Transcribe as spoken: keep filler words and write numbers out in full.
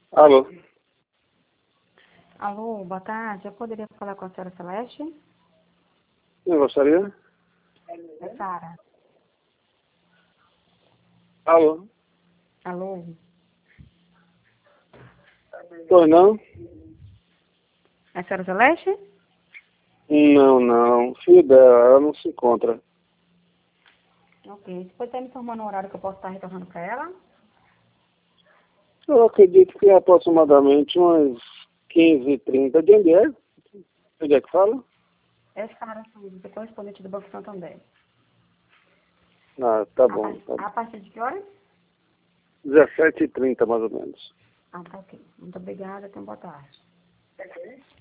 Alô? Alô, boa tarde. Eu poderia falar com a senhora Celeste? Eu gostaria? É Sara. Alô? Alô? Pois não? É a senhora Celeste? Não, não. Filho dela, ela não se encontra. Ok. Você pode estar me informando o horário que eu posso estar retornando para ela? Eu acredito que é aproximadamente umas quinze e trinta. De onde é? Onde é que fala? É Sara, sim, é correspondente do Banco Santander. Ah, tá A, bom. par- Tá bom. a partir de que horas? dezessete e trinta, mais ou menos. Ah, tá ok. Muito obrigada. Tenha boa tarde.